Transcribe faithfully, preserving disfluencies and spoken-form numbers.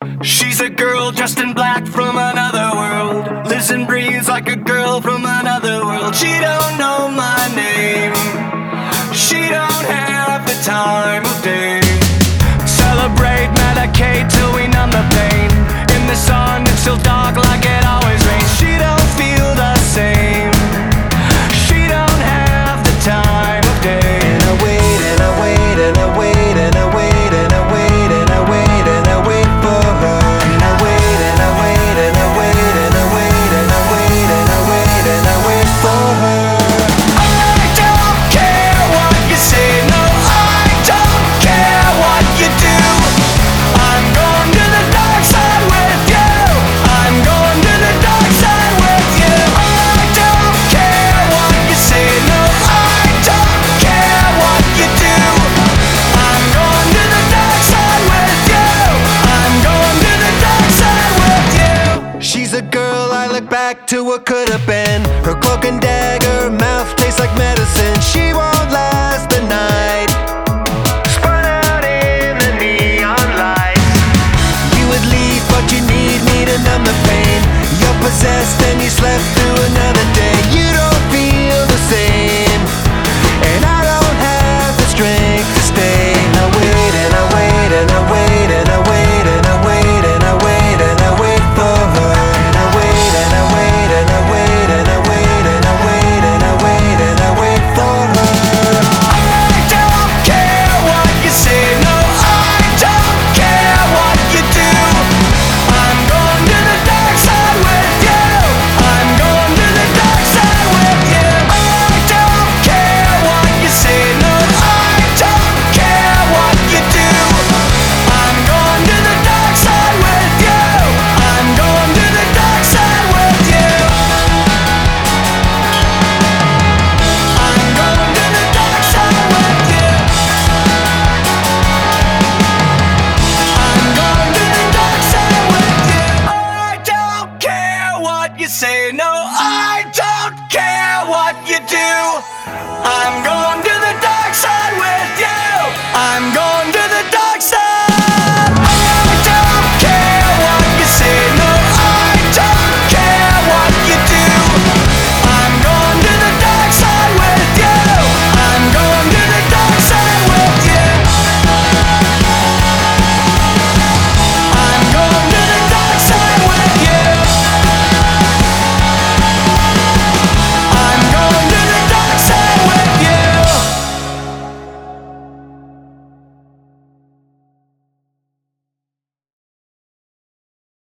She's a girl dressed in black from another world, lives and breathes like a girl from another world. She don't know my name, she don't have the time of day. Celebrate, medicate till we numb the pain. In the sun it's still dark like it always rains. She don't feel the same, she don't have the time of day. And I wait and I wait and I wait and I wait and I wait and I wait and I wait for her. And I wait and I wait and I wait and I wait and I wait and I wait and I wait for her. I don't care what you say, no, I don't care what you do. I'm going to the dark side with you, I'm going to the dark side with you. I don't care what you say, no, I don't care what you do. I'm going to the dark side with you, I'm going to the dark side with you. She's a girl I look back to what could have been.